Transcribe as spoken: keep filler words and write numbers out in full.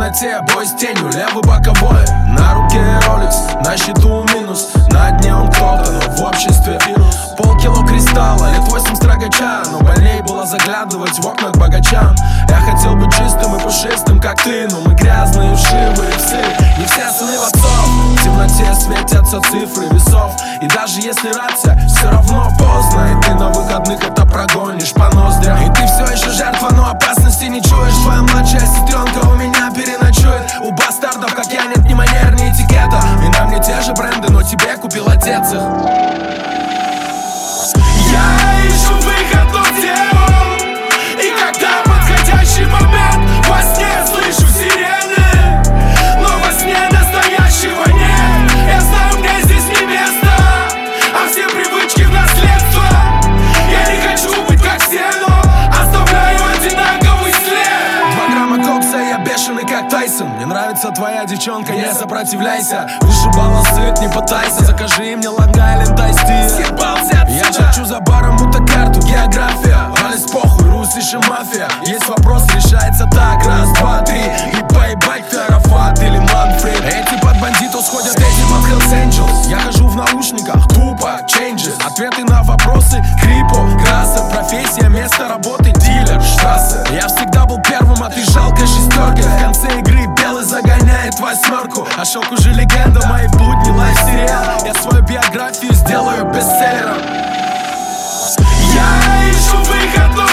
темноте я бой с тенью, левый боковой. На руке роликс, на счету минус. На дне он кто-то, но в обществе вирус. Полкило кристалла, лет восемь строгача. Но больней было заглядывать в окна к богачам. Я хотел быть чистым и пушистым, как ты, но мы грязные, вшивые псы. Не все сыны в отцов, в темноте светятся цифры весов. И даже если рация, все равно поздно. И ты на выходных это прогонишь по ноздрям. И ты все еще жертва, но опасности не чуешь. Твоя младшая сестренка у меня переночует. У бастардов, как я, нет ни манер, ни этикета. И на мне те же бренды, но тебе купил отец их. Я ищу выход, но где он? И когда подходящий момент, во сне слышу сирены, но во сне настоящего нет. Я знаю, мне здесь не место, а все привычки в наследство. Я не хочу быть как все, но оставляю одинаковый след. Два грамма кокса, я бешеный как Тайсон. Мне нравится твоя девчонка, не сопротивляйся. Вышибала сыт, не пытайся. Закажи мне Лонг-Айленд Айс-Ти. Я чачу за баром, будто карту, география. Алис похуй, русишь и мафия. Есть вопрос, решается так, раз, два, три. И поебать, ты Арафат или Манфред. Эти под бандитов сходят, эти под Hells Angels. Я хожу в наушниках, тупо, changes. Ответы на вопросы, крипо, краса. Профессия, место работы, дилер, штрассе. Я всегда был первым, а ты жалкой шестеркой. В конце игры белый загоняет восьмерку. А шок уже легенда, мои будни, лайф-сериал. Я свою биографию сделаю бестселлером. Я ищу выход, но